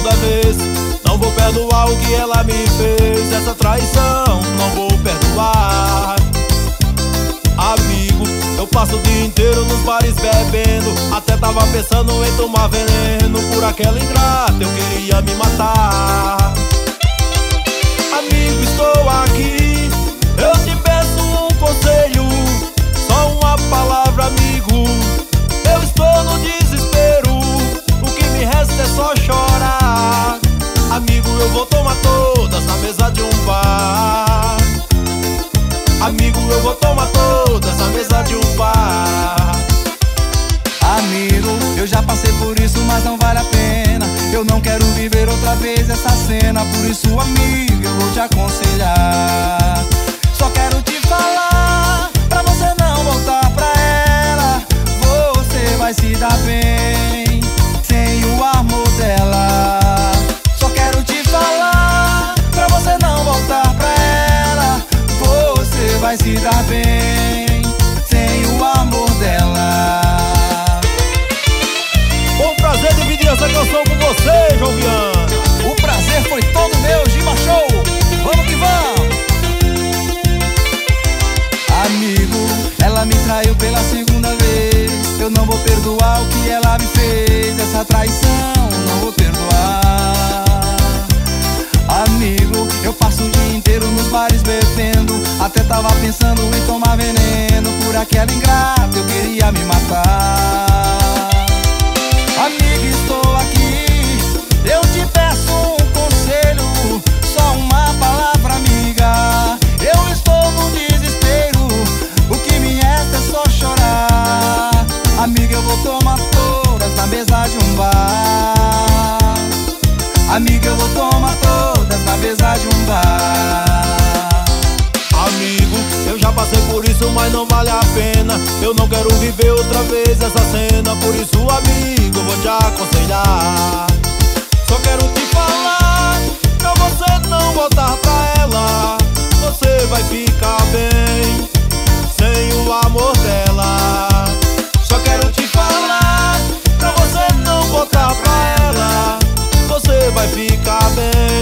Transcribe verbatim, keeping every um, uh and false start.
segunda vez. Não vou perdoar o que ela me fez. Essa traição não vou perdoar. Amigo, eu passo o dia inteiro nos bares bebendo. Até tava pensando em tomar veneno. Por aquela ingrata eu queria me matar. Amigo, estou aqui, eu te peço um conselho. Só uma palavra, amigo. Eu estou no desespero. O que me resta é só chorar. Amigo, eu vou tomar todas na mesa de um bar. Amigo, eu vou tomar todas na mesa de um bar. Amigo, eu já passei por isso, mas não vale a pena. Eu não quero viver outra vez essa cena. Por isso, amigo, eu vou te aconselhar. Só quero te falar, pra você não voltar pra ela. Você vai se dar bem sem o amor dela. Só quero te falar, pra você não voltar pra ela. Você vai se dar bem sem o amor dela. Foi um prazer dividir essa canção com você, João Viana. O prazer foi todo meu, Giba Show. Vamos que vamos. Amigo, ela me traiu pela segunda vez. Eu não vou perdoar o que ela me fez. Essa traição não vou perdoar. Amigo, eu passo o dia inteiro nos bares bebendo. Até tava pensando em tomar veneno. Por aquela ingrata eu queria me matar. Amigo, estou aqui, eu te peço um conselho. Só uma palavra, amiga. Eu estou no desespero. O que me resta é só chorar. Amiga, eu vou tomar todas na mesa de um bar. Amiga, eu vou tomar todas na mesa de um bar. Amigo, eu já passei por isso, mas não vale a pena. Eu não quero viver outra vez essa cena. Por isso, amigo, eu vou te aconselhar. Só quero te falar, pra você não voltar pra ela. Você vai ficar bem sem o amor dela. Só quero te falar, pra você não voltar pra ela. Você vai ficar bem